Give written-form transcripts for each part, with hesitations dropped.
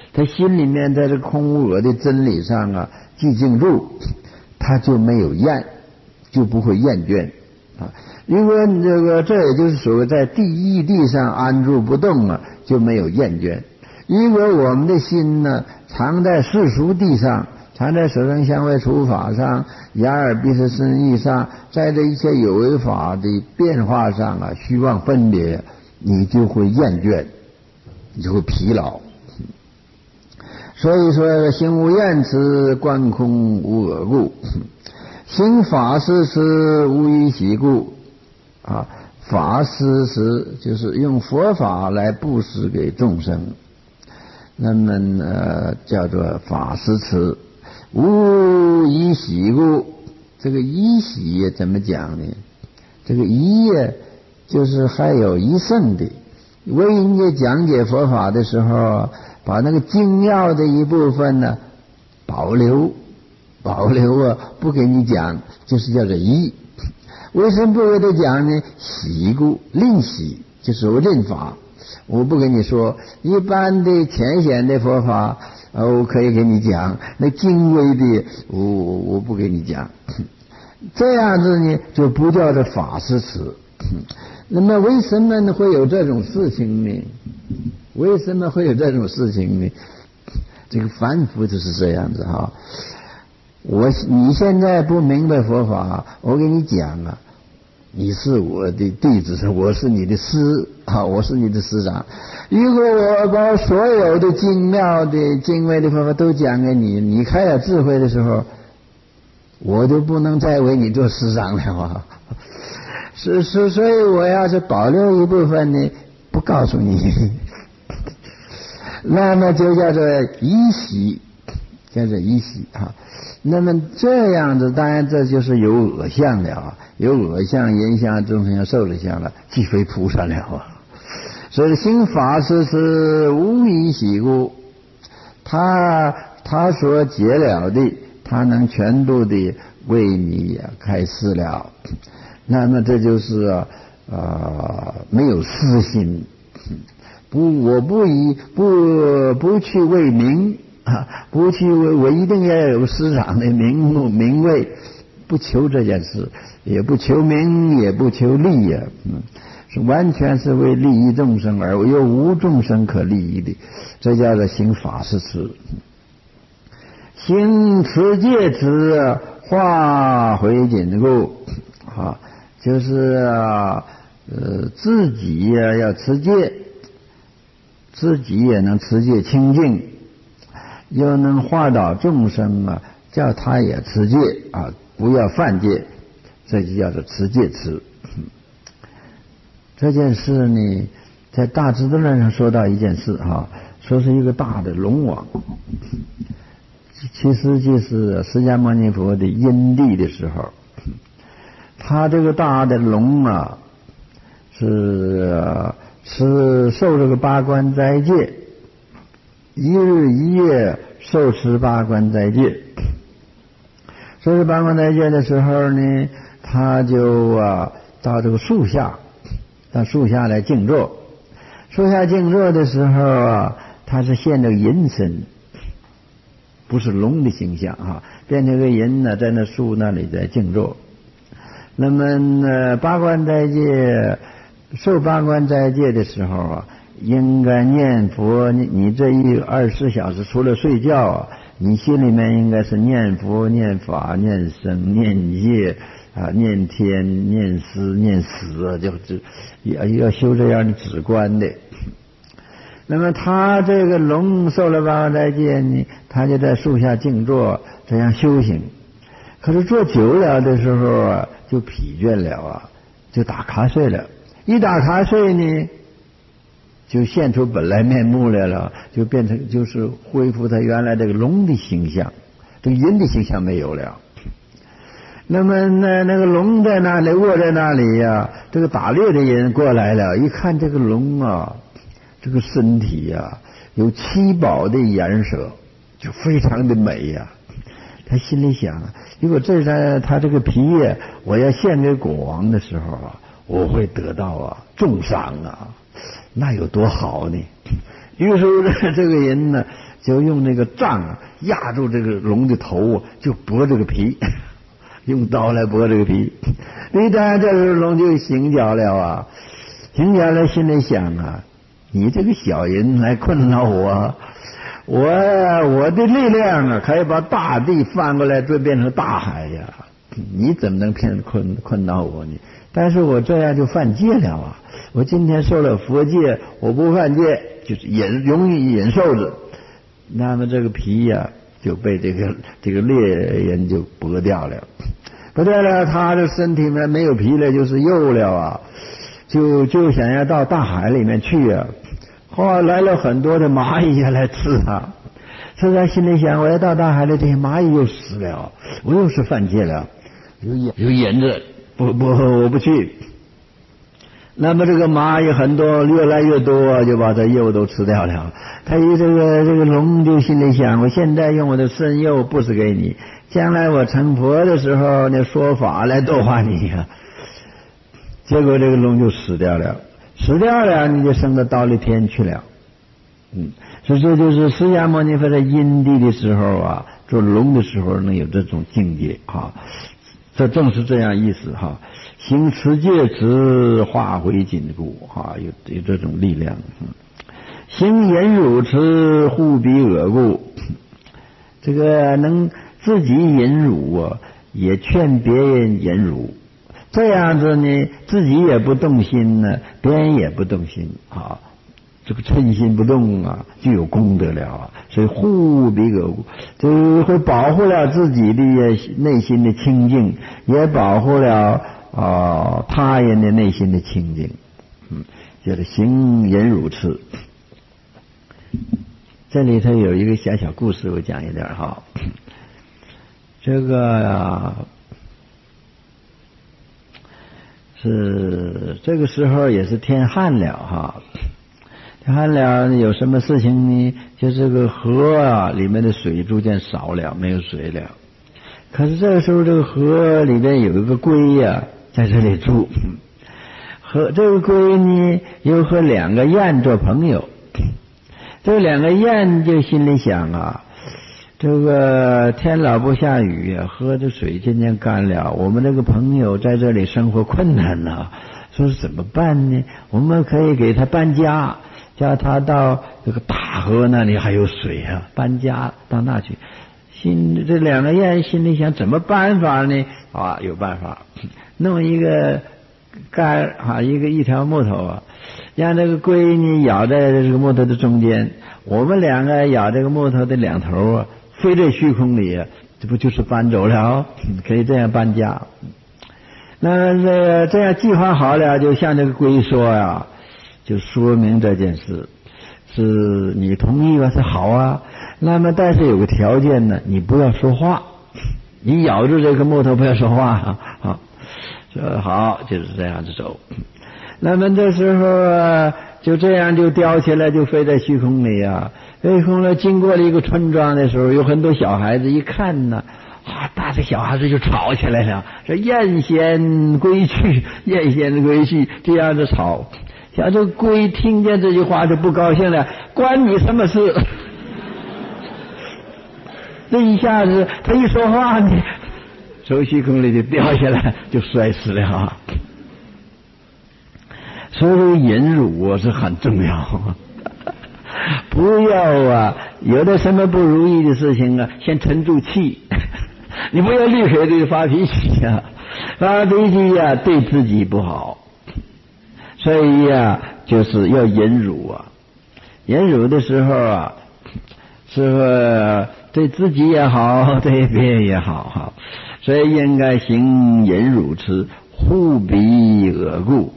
他心里面在这空无我的真理上啊寂静住，他就没有厌，就不会厌倦啊。如果这也就是所谓在第一地上安住不动啊，就没有厌倦。如果我们的心呢常在世俗地上，常在色声香味触法上，眼耳鼻舌身意上，在这一切有为法的变化上啊，虚妄分别，你就会厌倦，你就会疲劳。所以说心无厌持，观空无我故，行法施持，无依习故啊。法施持就是用佛法来布施给众生，那么叫做法施持。无依习故，这个依习怎么讲呢？这个依就是还有依圣的，为人家讲解佛法的时候，把那个精要的一部分呢保留啊，不给你讲，就是叫做依。为什么不给他讲呢？习故，另习，就是我认法，我不跟你说。一般的浅显的佛法我可以给你讲，那精微的我不给你讲。这样子呢就不叫做法施持。那么为什么呢会有这种事情呢？为什么会有这种事情呢？这个凡夫就是这样子哈。你现在不明白佛法，我给你讲啊，你是我的弟子，我是你的师啊，我是你的师长。如果我把所有的精妙的精微的佛法都讲给你，你开了智慧的时候，我就不能再为你做师长了啊。所以我要是保留一部分呢，不告诉你，那么就叫做依习，叫做依习啊。那么这样子，当然这就是有我相了啊，有我相、人相、众生相、寿者相了，即非菩萨了啊。所以行法施持，无依习故，他所解了的，他能全部的为你开示了。那么这就是没有私心，我不去为名啊，不去为我一定要有师长的名位，不求这件事，也不求名，也不求利呀，是完全是为利益众生而又无众生可利益的，这叫做行法施持。行持戒持，化回紧故啊，就是自己要持戒，自己也能持戒清净，又能化导众生啊，叫他也持戒啊，不要犯戒，这就叫做持戒持。这件事呢，在大智度论上说到一件事哈，说是一个大的龙王，其实就是释迦牟尼佛的因地的时候，他这个大的龙啊，是受这个八关斋戒，一日一夜受持八关斋戒。受持八关斋戒的时候呢，他就到这个树下，到树下来静坐。树下静坐的时候啊，他是现这个人身，不是龙的形象啊，变成个人呢，在那树那里在静坐。那么八关斋戒，受八关斋戒的时候啊，应该念佛。你这24小时除了睡觉啊，你心里面应该是念佛、念法、念僧、念戒啊，念天、念思、念死啊，就是要修这样的止观的。那么他这个龙受了八关斋戒呢，他就在树下静坐，这样修行。可是坐久了的时候啊，就疲倦了啊，就打瞌睡了。一打瞌睡呢，就现出本来面目来了，就变成就是恢复他原来这个龙的形象，这个人的形象没有了。那么那个龙在那里卧在那里呀，这个打猎的人过来了，一看这个龙啊，这个身体呀有七宝的颜色，就非常的美呀。他心里想，如果这是他这个皮我要献给国王的时候啊，我会得到重赏啊，那有多好呢？于是这个人呢就用那个杖啊压住这个龙的头啊，就剥这个皮，用刀来剥这个皮。一旦这时候龙就醒觉了啊，醒觉了心里想啊，你这个小人来困扰我，我的力量啊可以把大地翻过来就变成大海呀，你怎么能困扰我呢？但是我这样就犯戒了啊！我今天受了佛戒，我不犯戒，就是容易忍受着。那么这个皮呀，就被这个猎人就剥掉了，剥掉了，他的身体呢没有皮了，就是幼了啊，就想要到大海里面去啊。后来来了很多的蚂蚁来吃他，所以他心里想，我要到大海里，这些蚂蚁又死了，我又是犯戒了，有忍着。我不去。那么这个蚂蚁很多，越来越多，就把这肉都吃掉了。他这个龙就心里想，我现在用我的身肉布施给你，将来我成佛的时候，你说法来度化你呀。结果这个龙就死掉了，你就升到忉利天去了。所以这就是释迦牟尼佛在因地的时候啊，做龙的时候能有这种境界啊。这正是这样意思哈，行持戒持化回紧固哈，有这种力量。行忍辱持护彼恶故，这个能自己忍辱啊，也劝别人忍辱，这样子呢，自己也不动心呢，别人也不动心啊。这个嗔心不动啊，就有功德了啊。所以护彼恶故，就会保护了自己的内心的清净，也保护了他人的内心的清净。就是行忍辱持。这里头有一个小小故事，我讲一点哈。这个是这个时候也是天旱了哈。旱了有什么事情呢？就这个河啊里面的水逐渐少了，没有水了。可是这个时候这个河里面有一个龟呀，在这里住。和这个龟呢又和两个雁做朋友。这两个雁就心里想啊，这个天老不下雨啊，河的水渐渐干了，我们这个朋友在这里生活困难了，说是怎么办呢？我们可以给他搬家，叫他到这个大河那里还有水啊，搬家到那去。这两个雁心里想，怎么办法呢？有办法，弄一个杆啊，一条木头啊，让这个龟呢咬在这个木头的中间，我们两个咬这个木头的两头啊，飞在虚空里啊，这不就是搬走了？可以这样搬家。那么这样计划好了，就向这个龟说呀，就说明这件事是你同意吧？是好啊。那么但是有个条件呢，你不要说话，你咬住这个木头不要说话啊。说好，就是这样子走。那么这时候啊，就这样就叼起来，就飞在虚空里啊。飞空了，经过了一个村庄的时候，有很多小孩子一看呢，大的小孩子就吵起来了，说雁先归去，雁先归去，这样子吵。像这龟听见这句话就不高兴了，关你什么事？这一下子他一说话呢，从虚空里就掉下来，就摔死了啊。所以忍辱是很重要，不要有的什么不如意的事情先沉住气，你不要立刻就发脾气啊，发脾气对自己不好。所以就是要忍辱啊，忍辱的时候是对自己也好，对别人也好，所以应该行忍辱持，护彼恶故。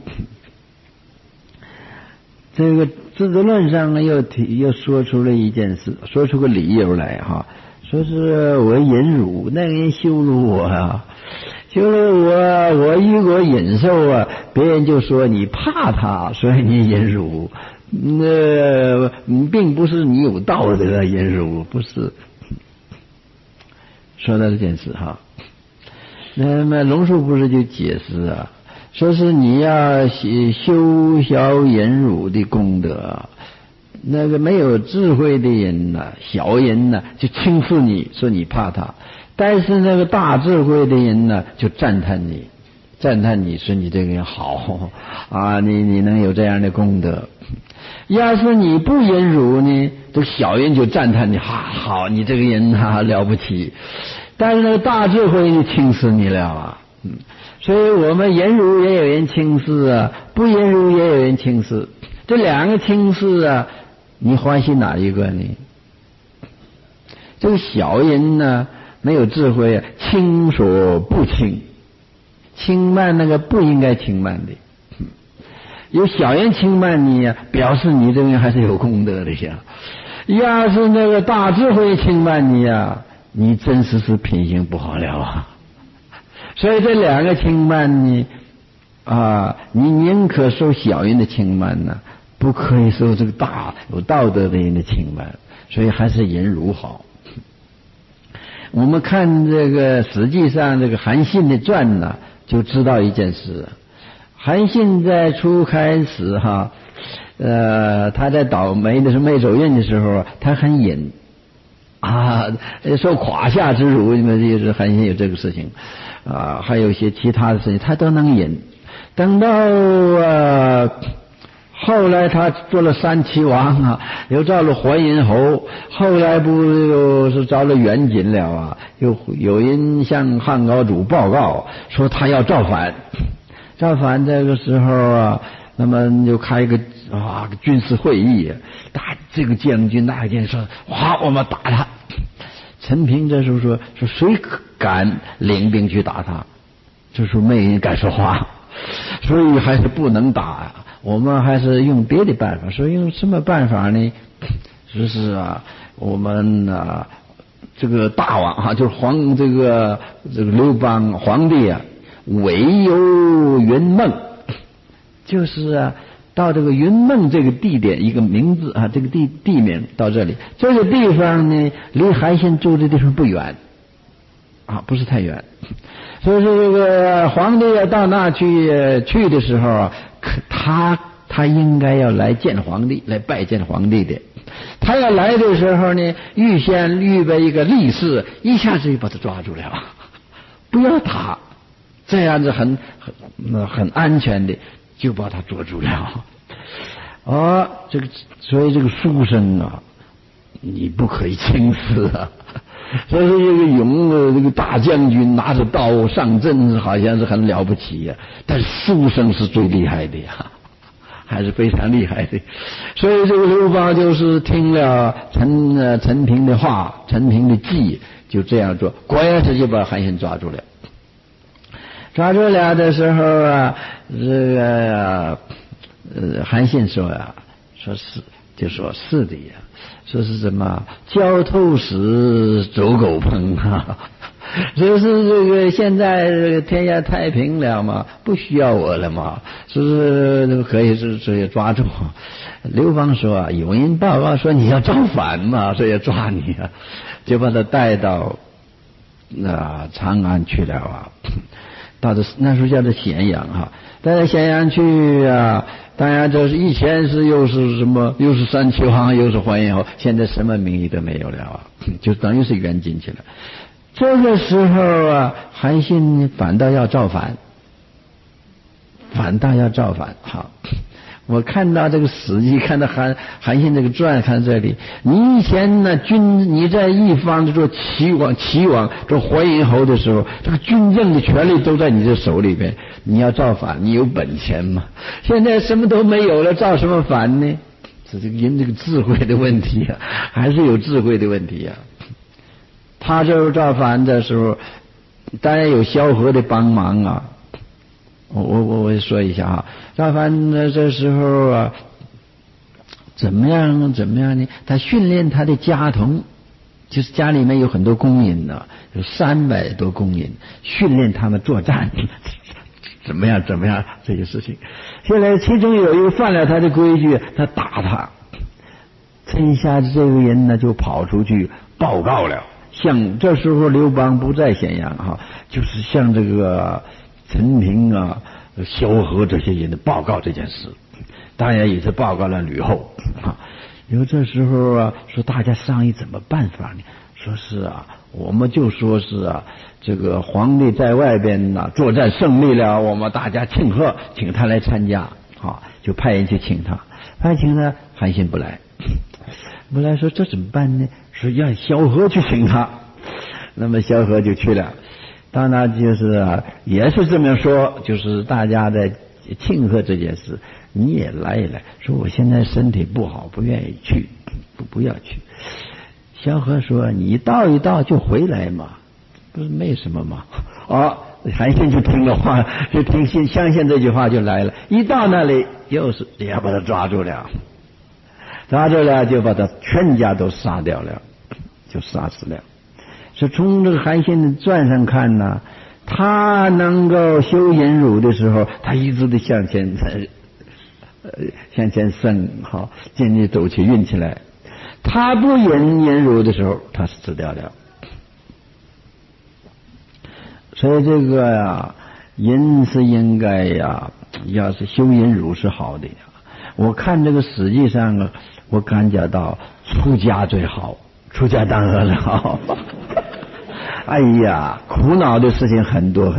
这个《资治论》上又说出了一件事，说出个理由来说是我忍辱，那个人羞辱我羞辱我如果忍受别人就说你怕他，所以你忍辱。并不是你有道德的忍辱，不是。说到这件事那么龙树不是就解释说是你要修小忍辱的功德， 那个没有智慧的人呢，小人呢就轻视你，说你怕他；但是那个大智慧的人呢，就赞叹你，说你这个人好啊，你能有这样的功德。要是你不忍辱呢，这小人就赞叹你，好，你这个人了不起。但是那个大智慧就轻视你了啊。所以我们忍辱也有人轻视啊，不忍辱也有人轻视。这两个轻视啊，你欢喜哪一个呢？这个小人呢，没有智慧啊，轻所不轻，轻慢那个不应该轻慢的。有小人轻慢你啊，表示你这个人还是有功德的呀。要是那个大智慧轻慢你啊，你真是品行不好了啊。所以这两个轻慢呢你宁可受小人的轻慢呢，不可以受这个大有道德的人的轻慢。所以还是忍辱好。我们看这个实际上这个韩信的传呢，就知道一件事。韩信在初开始他在倒霉的时候，没走运的时候，他很忍受垮下之辱，就是韩信有这个事情还有一些其他的事情，他都能忍。等到后来他做了三齐王又造了淮阴侯，后来不又是招了袁锦了有人向汉高祖报告说他要造反。这个时候那么就开一个军事会议，这个将军那个将军说我们打他。陈平这时候说谁敢领兵去打他？这时候没人敢说话，所以还是不能打我们还是用别的办法。所以用什么办法呢？就是我们这个大王就是这个刘邦皇帝委由云梦，就是到这个云梦这个地点一个名字这个地名到这里，这个地方呢离韩信住的地方不远不是太远。所以说这个皇帝到那去的时候他应该要来见皇帝，来拜见皇帝的。他要来的时候呢，先预备一个力士，一下子就把他抓住了，不要他，这样子很安全的就把他捉住了。所以这个书生你不可以轻视所以说这个这个大将军拿着刀上阵，好像是很了不起但是书生是最厉害的还是非常厉害的。所以这个刘邦就是听了陈平的话，陈平的计，就这样做，果然是就把韩信抓住了。抓住了的时候这个韩信说就说是的说是什么焦头死走狗烹说是这个现在这个天下太平了嘛，不需要我了嘛，是可以是抓住。刘邦说有人报告说你要造反嘛，所以要抓你就把他带到长安去了到那时候叫做咸阳带到咸阳去当然这是以前又是什么，又是三齐王，又是淮阴侯，现在什么名义都没有了就等于是冤进去了。这个时候韩信反倒要造反我看到这个史记，看到韩信这个传，看这里，你以前呢你在一方做齐王做淮阴侯的时候，这个军政的权力都在你的手里边，你要造反，你有本钱吗？现在什么都没有了，造什么反呢？是这个人这个智慧的问题还是有智慧的问题他就是造反的时候，当然有萧何的帮忙我说一下造反的这时候怎么样呢？他训练他的家童，就是家里面有很多工人有300多工人，训练他们作战怎么样这些事情。现在其中有一个犯了他的规矩，他打他，这一下子这个人呢就跑出去报告了。这时候刘邦不在咸阳就是向这个陈平萧何这些人的报告这件事，当然也是报告了吕后因为这时候啊，说大家商议怎么办法呢？说是啊，我们就说是啊，这个皇帝在外边呢作战胜利了，我们大家庆贺，请他来参加，好，就派人去请他。派请他，韩信不来，不来说这怎么办呢？说让萧何去请他。那么萧何就去了，当然就是啊，也是这么说，就是大家在庆贺这件事，你也来一来。说我现在身体不好，不愿意去，不要去。萧何说：“你一道一道就回来嘛，不是没什么嘛。”韩信就听了话，就相信这句话就来了。一到那里，又是也把他抓住了，就把他全家都杀掉了，就杀死了。所以从这个韩信的传上看呢，他能够修忍辱的时候，他一直的向前升，好，渐渐走起运起来。他不忍辱的时候，他是死掉了。所以这个呀，人是应该呀，要是修忍辱是好的呀。我看这个史记上啊，我感觉到出家最好，出家当和尚好。哎呀，苦恼的事情很多，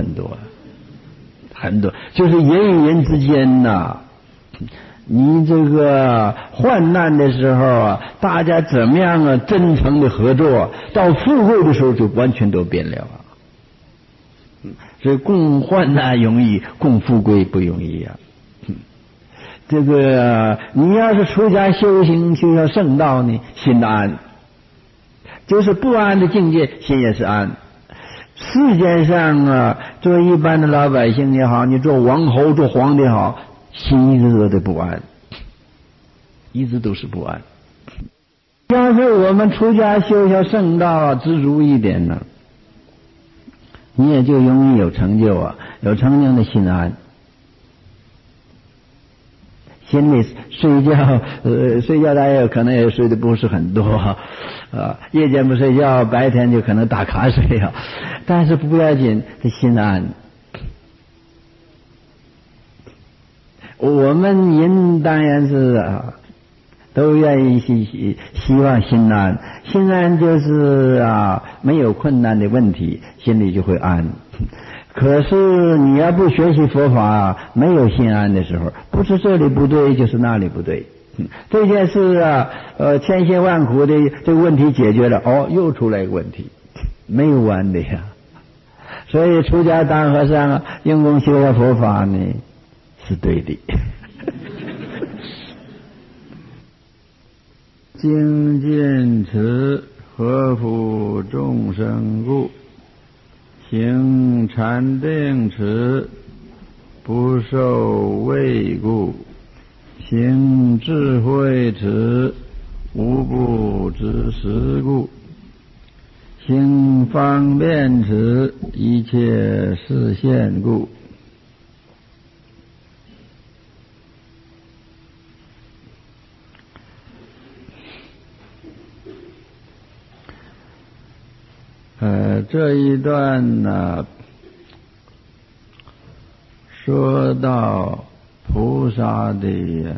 就是人与人之间呐，你这个患难的时候啊，大家怎么样啊真诚的合作，到富贵的时候就完全都变了啊。所以共患难容易，共富贵不容易啊。这个你要是出家修行修到圣道呢，心安，就是不安的境界，心也是安。世界上啊，做一般的老百姓也好，你做王侯做皇帝也好，心一直都得不安，一直都是不安。要是我们出家修圣道知足一点呢，你也就容易有成就啊，有成就的心安。心里睡觉大家有可能也睡得不是很多夜间不睡觉，白天就可能打瞌睡啊，但是不要紧，这心安。我们人当然是都愿意希望心安，心安就是没有困难的问题，心里就会安。可是你要不学习佛法，没有心安的时候，不是这里不对，就是那里不对。这件事千辛万苦的这个问题解决了，又出来一个问题，没有完的呀。所以出家当和尚用功修了佛法呢，是对的。精进持合乎众生故，行禅定持不受畏故，行智慧持无不知时故，行方便持一切示现故。这一段呢，说到菩萨的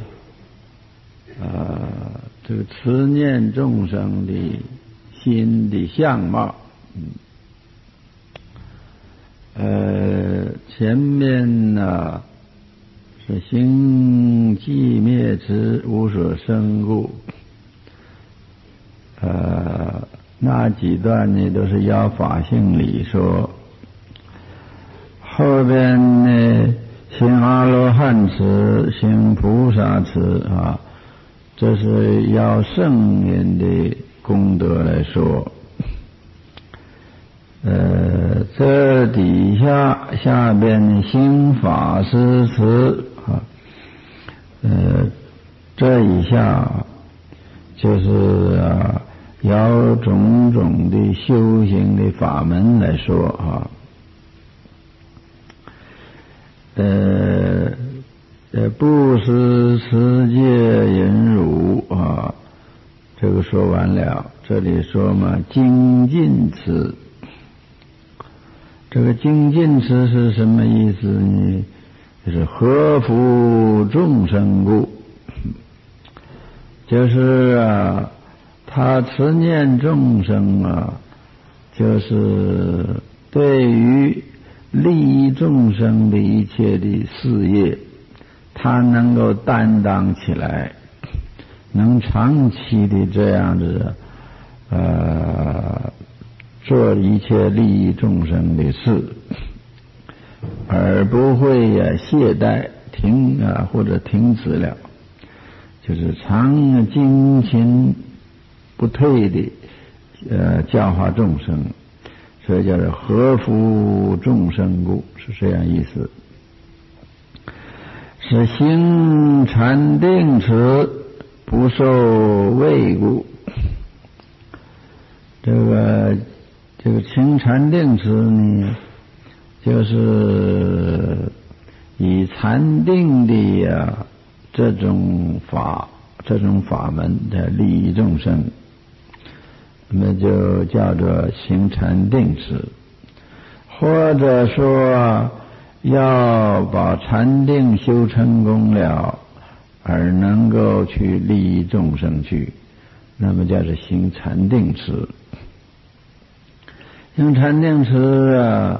这个慈念众生的心的相貌。前面呢是行寂灭持无所生故，那几段呢都是要法性理说，后边呢行阿罗汉持，行菩萨持这是要圣人的功德来说。这底下边行法师持这一下就是要种种的修行的法门来说布施持戒忍辱这个说完了。这里说嘛，精进持，这个精进持是什么意思呢？就是合乎众生故。 就是他慈念众生就是对于利益众生的一切的事业，他能够担当起来，能长期的这样子做一切利益众生的事，而不会懈怠或者停止了，就是常精勤不退的教化众生，所以叫做合乎众生故，是这样意思。是行禅定持，不受畏故。这个行禅定持呢，就是以禅定的这种法门的利益众生，那么就叫做行禅定持，或者说要把禅定修成功了，而能够去利益众生去，那么叫做行禅定持。行禅定持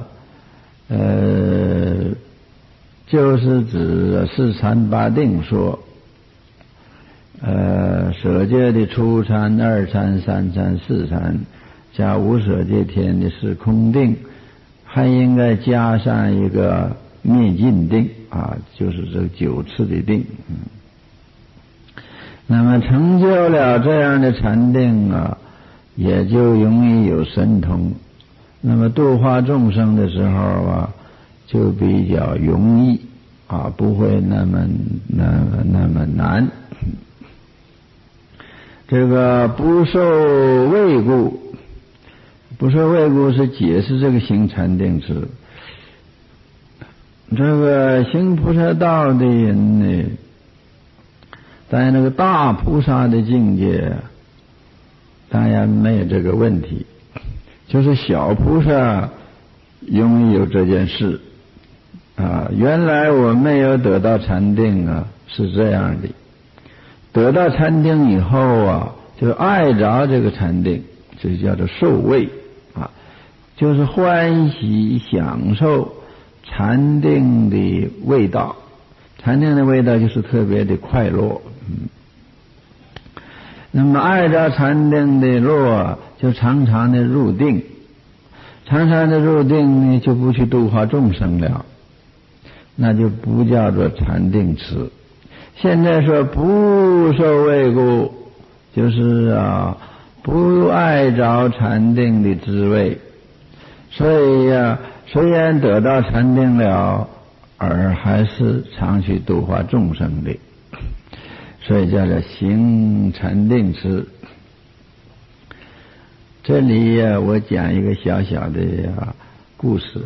就是指四禅八定说，舍戒的初禅、二禅、三禅、四禅，加无舍戒天的是空定，还应该加上一个灭尽定就是这9次的定。那么成就了这样的禅定也就容易有神通。那么度化众生的时候就比较容易不会那么难。这个不受畏故，不受畏故是解释这个行禅定持。这个行菩萨道的人呢，在那个大菩萨的境界当然没有这个问题，就是小菩萨容易有这件事原来我没有得到禅定是这样的，得到禅定以后就爱着这个禅定，就叫做受畏就是欢喜享受禅定的味道。禅定的味道就是特别的快乐那么爱着禅定的乐就常常的入定，常常的入定呢就不去度化众生了，那就不叫做禅定持。现在说不受畏故，就是不爱着禅定的滋味，所以虽然得到禅定了，而还是常去度化众生的，所以叫做行禅定持。这里我讲一个小小的故事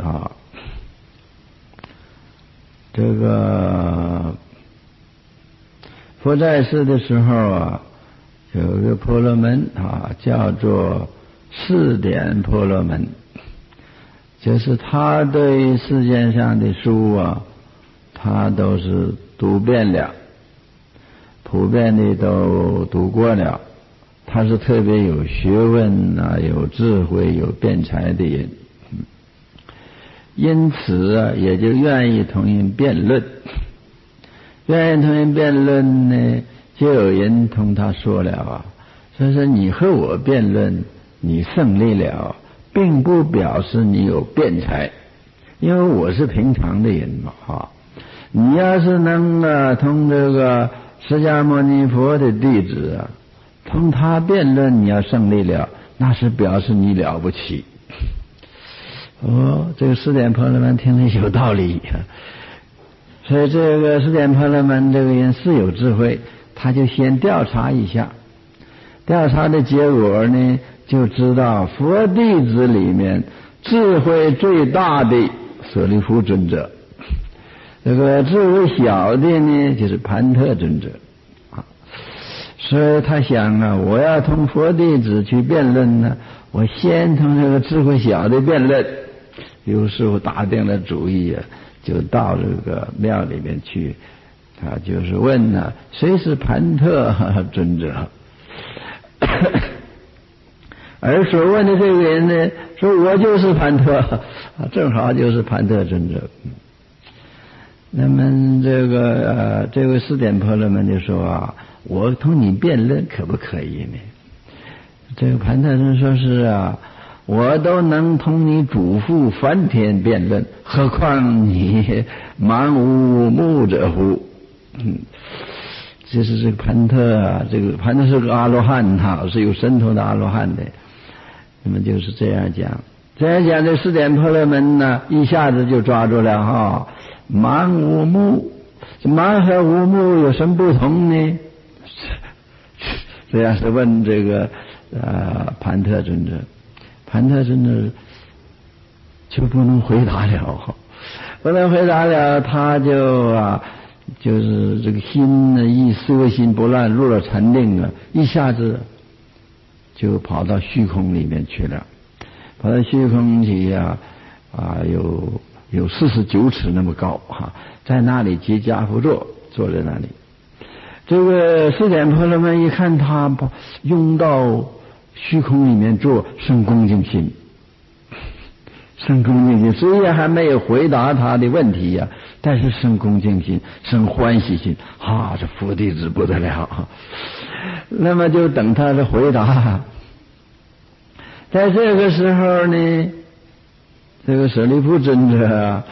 这个佛在世的时候有一个婆罗门叫做四点婆罗门，就是他对世界上的书他都是读遍了，普遍的都读过了，他是特别有学问有智慧有辩才的人，因此也就愿意同人辩论。愿意同人辩论呢，就有人同他说了说你和我辩论，你胜利了，并不表示你有辩才，因为我是平常的人嘛你要是能同这个释迦牟尼佛的弟子同他辩论，你要胜利了，那是表示你了不起。这个四点婆罗门听着有道理所以这个四点婆罗门这个人是有智慧，他就先调查一下，调查的结果呢，就知道佛弟子里面智慧最大的舍利弗尊者，这个智慧小的呢就是盘特尊者所以他想我要同佛弟子去辩论呢，我先同这个智慧小的辩论。于是乎打定了主意就到这个庙里面去就是问呢，谁是盘特尊者？而所问的这个人呢，说我就是盘特，正好就是盘特尊者。那么这个四点婆罗门就说啊，我同你辩论可不可以呢？这个盘特尊说是啊，我都能同你主父梵天辩论，何况你盲无目者乎？就是这个盘特啊，这个盘特是个阿罗汉哈，是有神通的阿罗汉的。那么就是这样讲，这四点婆罗门呢，一下子就抓住了哈。盲无目，盲和无目有什么不同呢？这样是问这个盘特尊者，盘特尊者就不能回答了，不能回答了，他就是这个心呢，一色心不乱，入了禅定了，一下子就跑到虚空里面去了，跑到虚空去有49尺那么高在那里结跏趺坐，坐在那里。这个四点婆罗门一看他涌到虚空里面坐，生恭敬心，生恭敬心，虽然还没有回答他的问题呀，但是生恭敬心，生欢喜心，这佛弟子不得了。那么就等他的回答。在这个时候呢，这个舍利弗尊者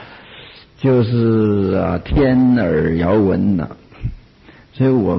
就是天耳遥闻呐。所以我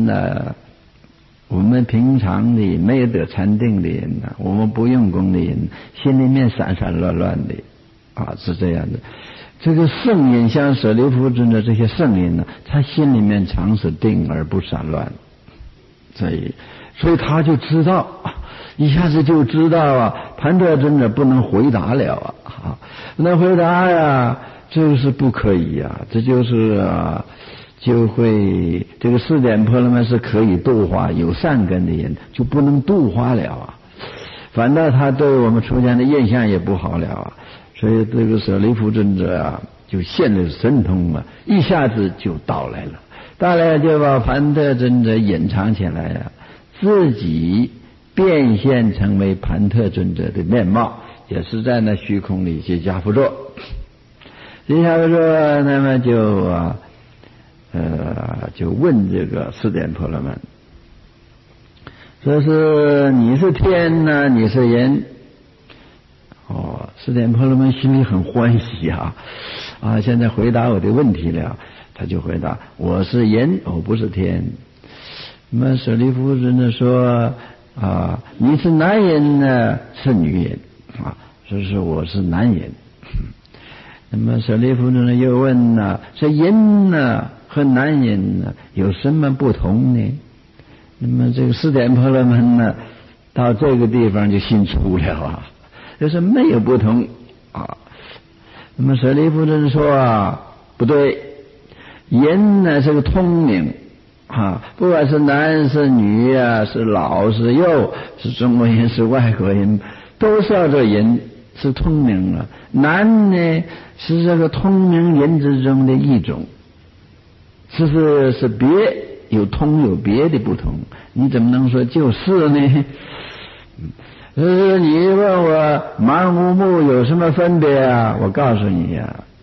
们平常的没有得禅定的人呢，我们不用功的人，心里面散散乱乱的是这样的。这个圣人像舍利弗尊者这些圣人呢，他心里面常是定而不散乱，所以他就知道，一下子就知道盘特尊者不能回答了不能回答呀，这是不可以呀，这就是就会这个四点婆罗门是可以度化有善根的人，就不能度化了反倒他对我们出家的印象也不好了所以这个舍利弗尊者就现了神通一下子就到来了，就把盘特尊者隐藏起来自己变现成为盘特尊者的面貌，也是在那虚空里结跏趺坐。结跏趺坐，那么就问这个四点婆罗门，说是你是天呢，你是人？四点婆罗门心里很欢喜现在回答我的问题了。他就回答：我是人，我不是天。那么舍利弗尊者说你是男人呢，是女人说是我是男人。那么舍利弗尊者又问这人呢和男人呢有什么不同呢？那么这个四点婆罗门呢，到这个地方就心粗了就是没有不同那么舍利弗尊者说不对，人呢是个通灵不管是男是女是老是幼，是中国人是外国人，都是要做人，是通灵男呢是这个通灵人之中的一种，是别有通有别的不同，你怎么能说就是呢？你问我盲无目有什么分别我告诉你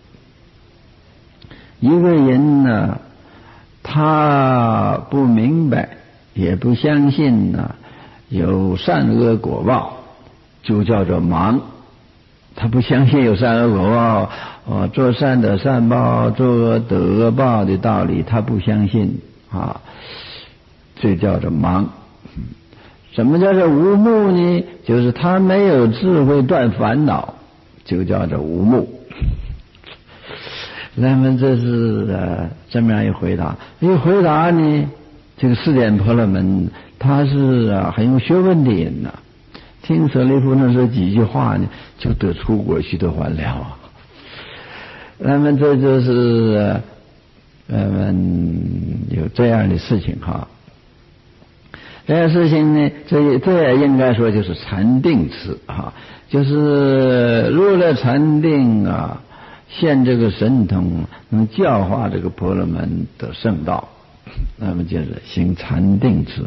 一个人呢，他不明白也不相信有善恶果报，就叫做盲。他不相信有善恶果报做善得善报，做恶得恶报的道理，他不相信这叫做盲。什么叫做无目呢？就是他没有智慧断烦恼，就叫做无目。那么这是这么样一回答。一回答呢，这个四点婆罗门他是很有学问的人听舍利弗那说几句话呢，就得出国许多还了那么这就是有这样的事情这件事情呢，这也应该说就是禅定词就是入了禅定现这个神通，能教化这个婆罗门的圣道，那么就是行禅定智。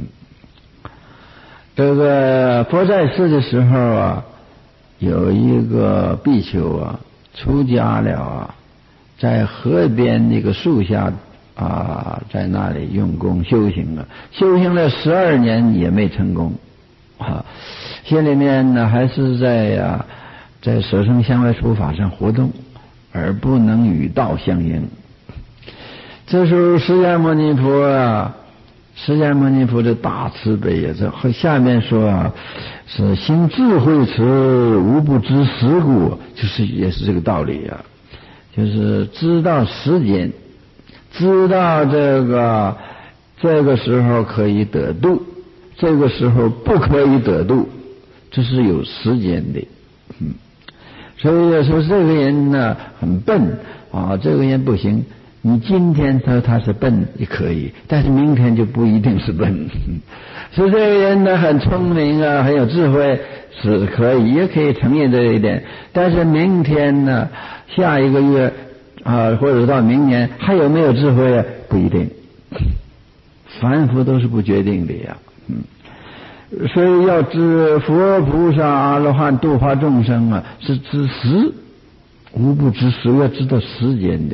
这个佛在世的时候啊，有一个比丘啊，出家了啊，在河边那个树下啊，在那里用功修行了，修行了12年也没成功啊，心里面呢还是在舍身香味触法上活动，而不能与道相应。这时候释迦牟尼佛啊，释迦牟尼佛的大慈悲也是下面说啊，是行智慧持，无不知时故，就是也是这个道理啊，就是知道时间，知道这个时候可以得度，这个时候不可以得度，这是有时间的。所以说这个人呢很笨啊，这个人不行。你今天说他是笨也可以，但是明天就不一定是笨。所以这个人呢很聪明啊，很有智慧是可以，也可以承认这一点。但是明天呢，下一个月啊，或者到明年还有没有智慧啊？不一定。凡夫都是不决定的呀。所以要知佛菩萨阿罗汉度化众生啊，是知时，无不知时，要知道时间的。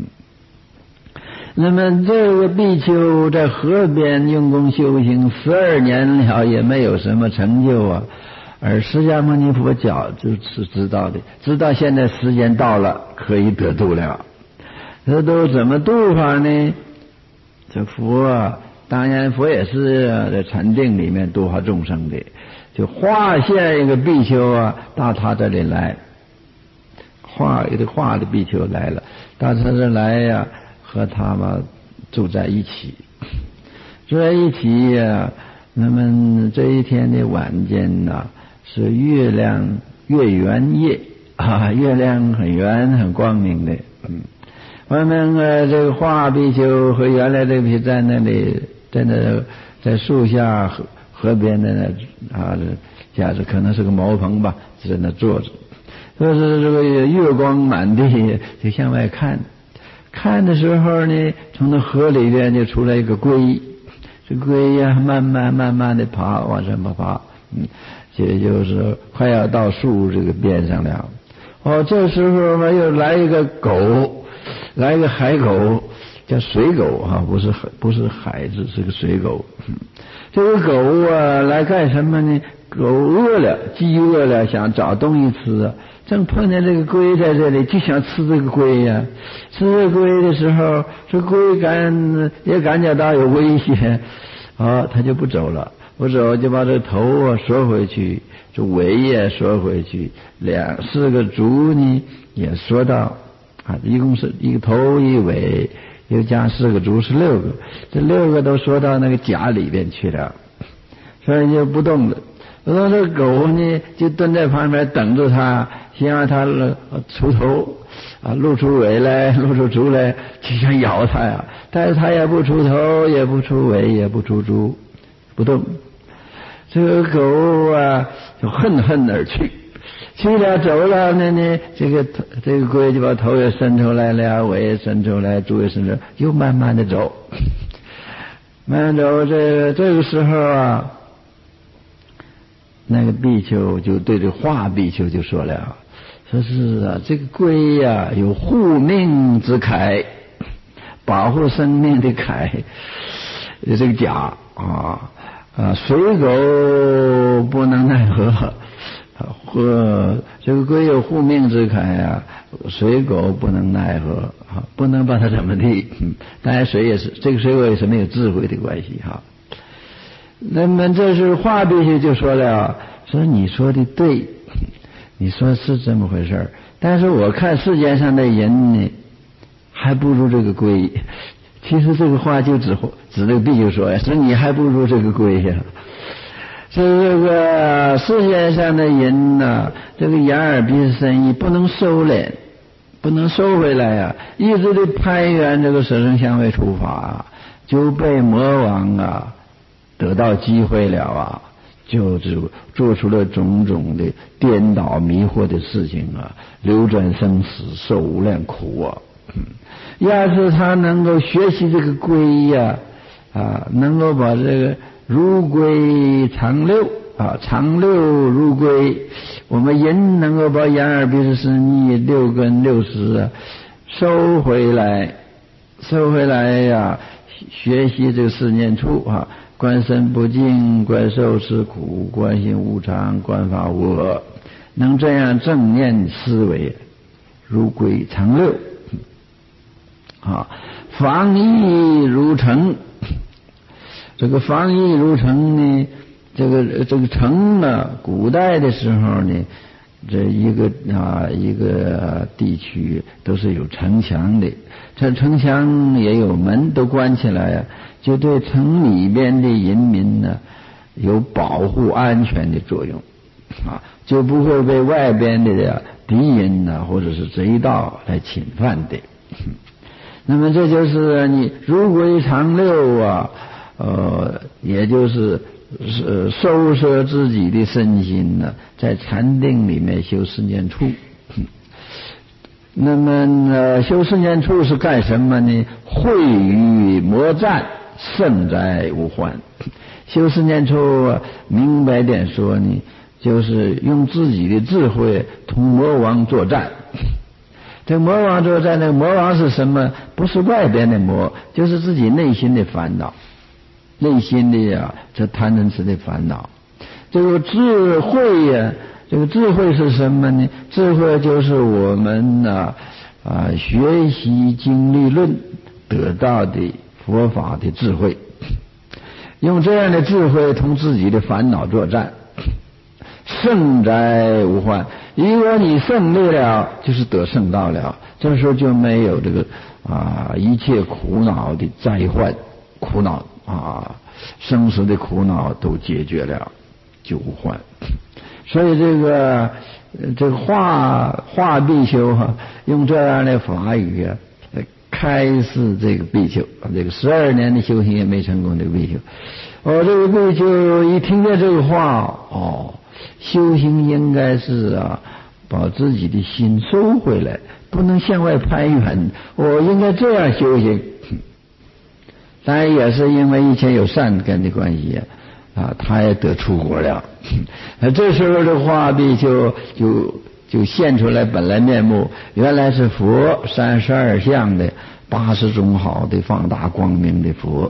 那么这个比丘在河边用功修行12年了，也没有什么成就啊。而释迦牟尼佛教就是知道的，知道现在时间到了，可以得度了。这都怎么度法呢？这佛啊，当然佛也是在禅定里面度化众生的，就化现一个比丘啊，到他这里来，化的比丘来了，到他这来呀，和他们住在一起，呀。那么这一天的晚间呢，是月圆夜啊，月亮很圆很光明的。我们这个化比丘和原来这个比丘在那里，在树下河边的那啊，假设可能是个茅棚吧，在那坐着，就是这个月光满地，就向外看的时候呢，从那河里边就出来一个龟，这龟呀慢慢的爬，往上爬，也就是快要到树这个边上了。这时候呢又来一个狗，来一个海狗，叫水狗啊，不是海子，是个水狗。这个狗啊来干什么呢？狗饿了，饥饿了，想找东西吃啊。正碰见这个龟在这里，就想吃这个龟呀。吃这个龟的时候，这龟也感觉到有危险，他就不走了，不走就把这头啊缩回去，这尾也缩回去，4个足呢也缩到一共是一个头一尾，又加4个足是6个，这6个都缩到那个甲里边去了，所以就不动了。这个狗呢就蹲在旁边等着他，先让他出头露出尾来，露出足来，就想咬他呀。但是他也不出头，也不出尾，也不出足，不动。这个狗啊就恨而去，去了走了呢，这个龟就把头也伸出来了，尾也伸出来，足也伸出来，又慢慢的走，慢慢走。这个时候啊，那个比丘就对这化比丘就说了，说是这个龟呀有护命之铠，保护生命的铠，这个甲水狗不能奈何，这个龟有护命之铠水狗不能奈何不能把它怎么地。当然水也是，这个水狗也是没有智慧的关系那么这是化比丘就说了，说你说的对，你说是这么回事，但是我看世界上的人呢，还不如这个龟。其实这个话就指这个比丘说呀，说你还不如这个龟呀。这个世界上的人呢，这个眼耳鼻舌身意不能收敛，不能收回来呀，一直的攀缘这个舍身香味触法就被魔王得到机会了就做出了种种的颠倒迷惑的事情啊，流转生死，受无量苦啊。要是他能够学习这个归呀，能够把这个如归常六啊，常六如归，我们人能够把眼耳鼻舌身意六根六识啊收回来呀，学习这个四念处啊，观身不净，观受是苦，观心无常，观法无我，能这样正念思维，如归常六啊，防疫如城。这个防疫如城呢，这个城呢，古代的时候呢，这一个地区都是有城墙的，这城墙也有门，都关起来啊，就对城里边的人民呢有保护安全的作用啊，就不会被外边的敌人呢或者是贼盗来侵犯的。那么这就是你如归常六啊，也就是收摄自己的身心呢，在禅定里面修四念处。那么修四念处是干什么呢？会于魔战，胜哉无患。修四念处明白点说呢，就是用自己的智慧同魔王作战。这魔王作战，那个魔王是什么？不是外边的魔，就是自己内心的烦恼，内心的这贪嗔痴的烦恼。这个智慧呀，这个智慧是什么呢？智慧就是我们学习经历论得到的佛法的智慧，用这样的智慧同自己的烦恼作战，胜哉无患。如果你胜利了，就是得胜道了，这时候就没有这个一切苦恼的灾患，苦恼生死的苦恼都解决了，就无患。所以这个华比丘用这样的法语开示这个比丘，这个12年的修行也没成功，这个比丘，这个比丘一听见这个话，修行应该是把自己的心收回来，不能向外攀援，我应该这样修行。当然也是因为以前有善根的关系他也得出国了。这时候的话比丘就现出来本来面目，原来是佛32相的80种好的放大光明的佛。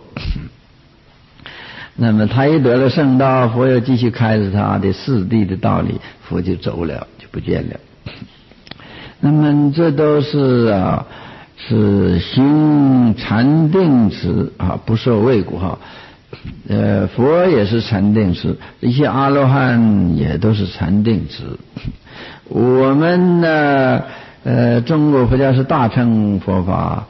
那么他一得了圣道，佛又继续开示他的四谛的道理，佛就走了，就不见了。那么这都是是行禅定持不受畏故佛也是禅定持，一些阿罗汉也都是禅定持。我们呢中国佛教是大乘佛法，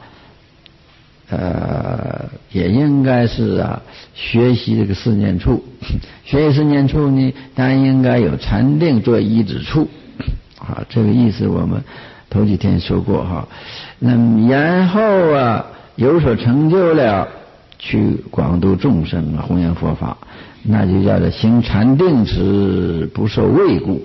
也应该是学习这个四念处。学习四念处呢，当然应该有禅定做依止处这个意思我们头几天说过那么然后有所成就了，去广度众生弘扬佛法，那就叫做行禅定持，不受畏故。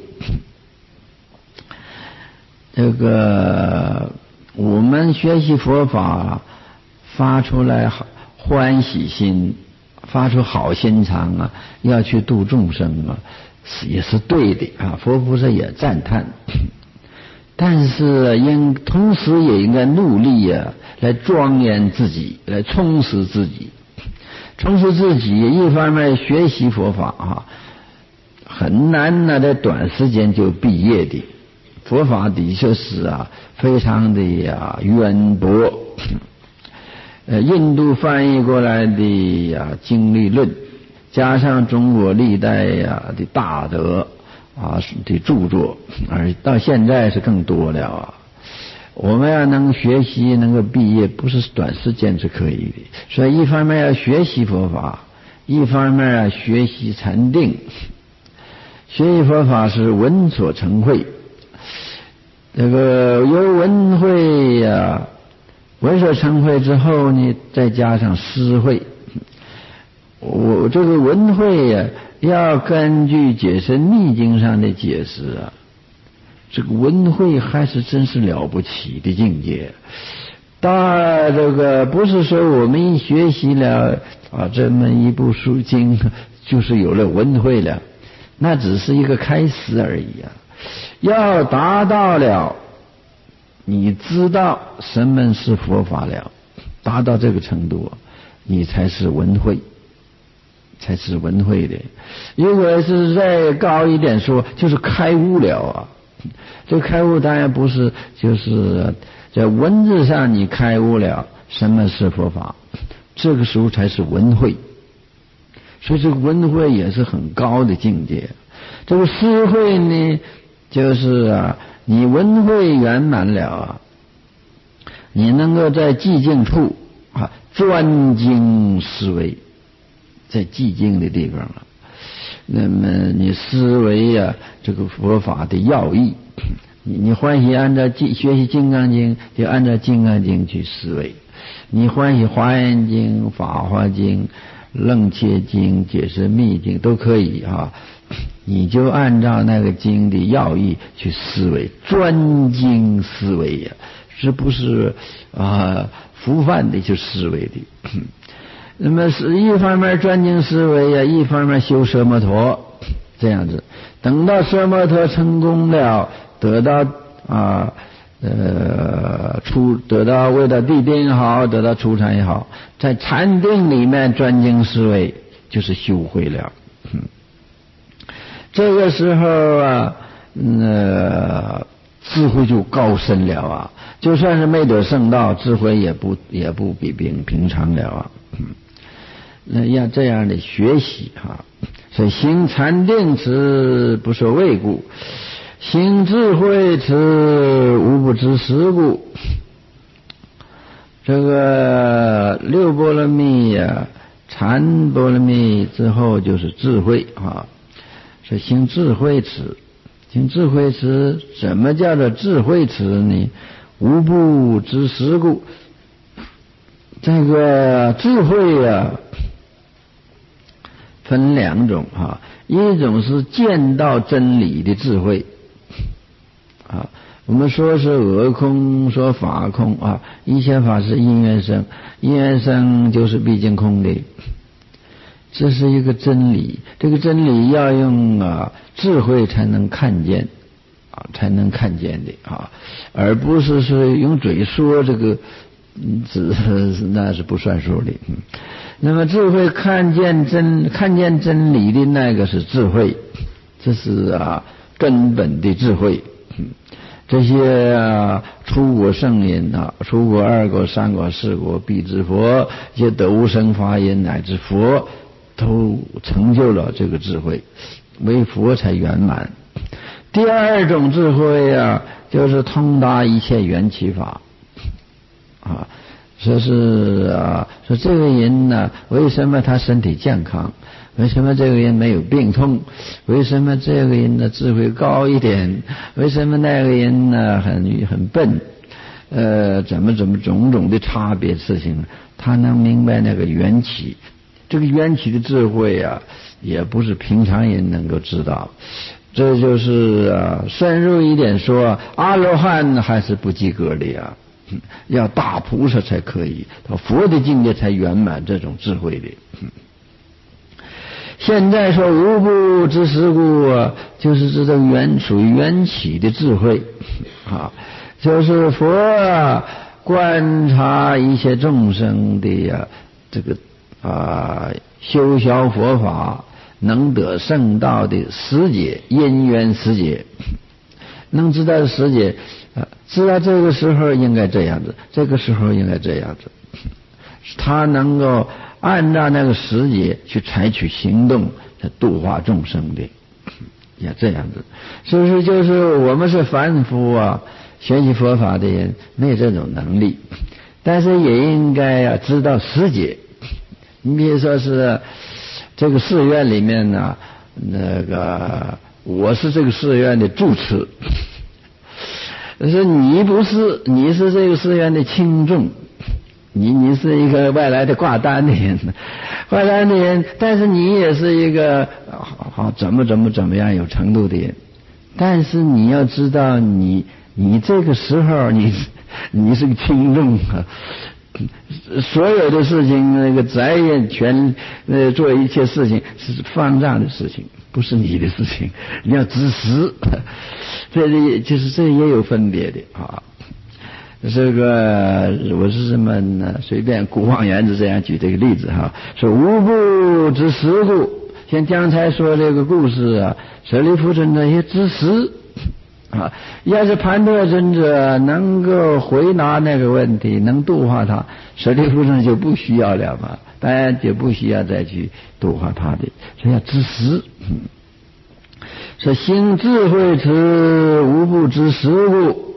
这个我们学习佛法发出来欢喜心，发出好心肠要去度众生也是对的佛菩萨也赞叹。但是同时也应该努力来庄严自己，来充实自己。充实自己一方面学习佛法很难在短时间就毕业的。佛法的确是非常的渊博。印度翻译过来的经历论，加上中国历代的大德的著作，而到现在是更多了我们要能学习能够毕业，不是短时间是可以的。所以一方面要学习佛法，一方面要学习禅定。学习佛法是闻所成慧，这个由闻慧闻所成慧之后呢，再加上思慧。我这个闻慧要根据解释密经上的解释啊，这个文慧还是真是了不起的境界。这个不是说我们一学习了这么一部书经就是有了文慧了，那只是一个开始而已啊。要达到了你知道什么是佛法了，达到这个程度，你才是文慧，才是文慧的。如果是再高一点说，就是开悟了啊。这个开悟当然不是就是在文字上你开悟了什么是佛法，这个时候才是文慧。所以这个文慧也是很高的境界。这个思慧呢，就是你文慧圆满了你能够在寂静处专精思维，在寂静的地方那么你思维这个佛法的要义，你欢喜按照学习金刚经，就按照金刚经去思维；你欢喜华严经、法华经、楞伽经、解释密经都可以你就按照那个经的要义去思维，专精思维是不是浮泛的去思维的？那么是一方面专精思维一方面修奢摩陀，这样子。等到奢摩陀成功了，得到得到为了地定也好，得到初禅也好，在禅定里面专精思维，就是修慧了。这个时候智慧就高深了就算是没得圣道，智慧也不比平常了那要这样的学习所以行禅定持不受畏故，行智慧持无不知时故。这个六波罗蜜禅波罗蜜之后就是智慧所以行智慧持，行智慧持怎么叫做智慧持呢？无不知时故。这个智慧分两种一种是见到真理的智慧我们说是我空，说法空一切法是因缘生，因缘生就是毕竟空的，这是一个真理。这个真理要用智慧才能看见才能看见的而不是用嘴说这个那是不算数的那么智慧看见真理的那个是智慧，这是根本的智慧这些出果圣人出果二果三果四果必知佛，一些得无生法忍乃至佛都成就了这个智慧，为佛才圆满。第二种智慧就是通达一切缘起法说这个人为什么他身体健康，为什么这个人没有病痛，为什么这个人的智慧高一点，为什么那个人很笨怎么种种的差别事情，他能明白那个缘起。这个缘起的智慧也不是平常人能够知道。这就是深入一点说，阿罗汉还是不及格的要大菩萨才可以，到佛的境界才圆满这种智慧的现在说无不知时故就是这种属于缘起的智慧就是佛观察一切众生的这个修学佛法能得圣道的时节，因缘时节，能知道时节知道这个时候应该这样子，这个时候应该这样子，他能够按照那个时节去采取行动，度化众生的，也这样子。是不是就是我们是凡夫学习佛法的人没有这种能力，但是也应该知道时节。你比如说是这个寺院里面我是这个寺院的住持，是你不是，你是这个寺院的轻重， 你是一个外来的挂单的人，外来的人，但是你也是一个怎么样有程度的人，但是你要知道你这个时候你是个听众啊，所有的事情那个责任全做一切事情是方丈的事情，不是你的事情，你要知识，这也有分别的啊。这个我是这么呢，随便古望园子这样举这个例子哈，说无不知时故。像刚才说这个故事啊，舍利弗尊者也知时啊。要是盘陀尊者能够回答那个问题，能度化他，舍利弗尊者就不需要了嘛，当然就不需要再去度化他的，所以要知时。说行智慧持，无不知时故。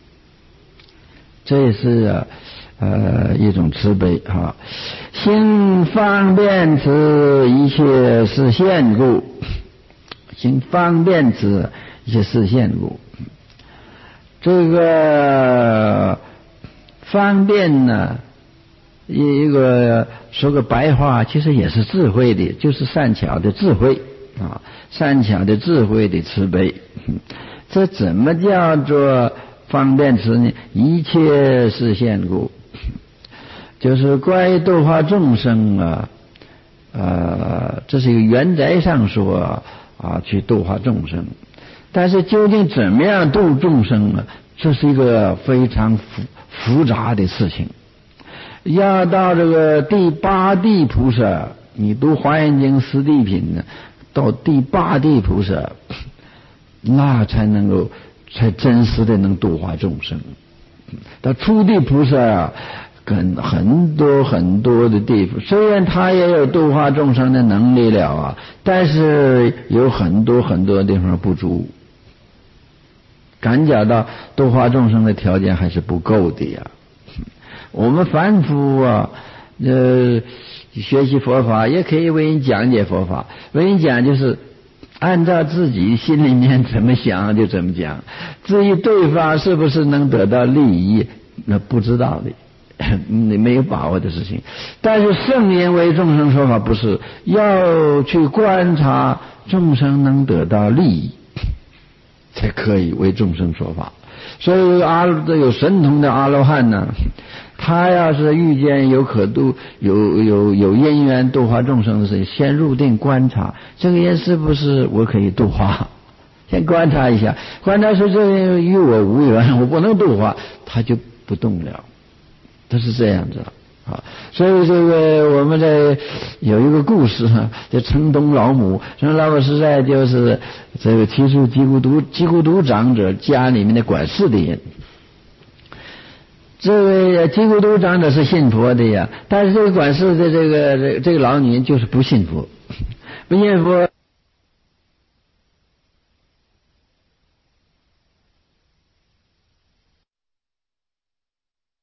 这也是一种慈悲哈。行方便持，一切是现故。行方便持，一切是现故。这个方便呢，一个说个白话，其实也是智慧的，就是善巧的智慧啊，善巧的智慧的慈悲。这怎么叫做方便持呢？一切是现故，就是关于度化众生啊，这是一个原则上说啊，去度化众生。但是究竟怎么样度众生呢？这是一个非常复杂的事情。要到这个第八地菩萨，你读《华严经》四谛品呢，到第八地菩萨，那才真实的能度化众生。到初地菩萨啊，跟很多的地方，虽然他也有度化众生的能力了啊，但是有很多地方不足，感觉到度化众生的条件还是不够的呀。我们凡夫啊，学习佛法也可以为人讲解佛法，为人讲就是按照自己心里面怎么想就怎么讲，至于对方是不是能得到利益，那不知道的，没有把握的事情。但是圣言为众生说法，不是要去观察众生能得到利益，才可以为众生说法。所以有神通的阿罗汉呢，他要是遇见有可度有因缘度化众生的事情，先入定观察这个人是不是我可以度化，先观察一下，观察说这个人与我无缘，我不能度化，他就不动了。他是这样子啊。所以这个我们这有一个故事啊，叫城东老母。城东老母实在就是这个提出吉孤独长者家里面的管事的人。这位吉孤独长者是信佛的呀，但是这个管事的这个老女人就是不信佛，不信佛。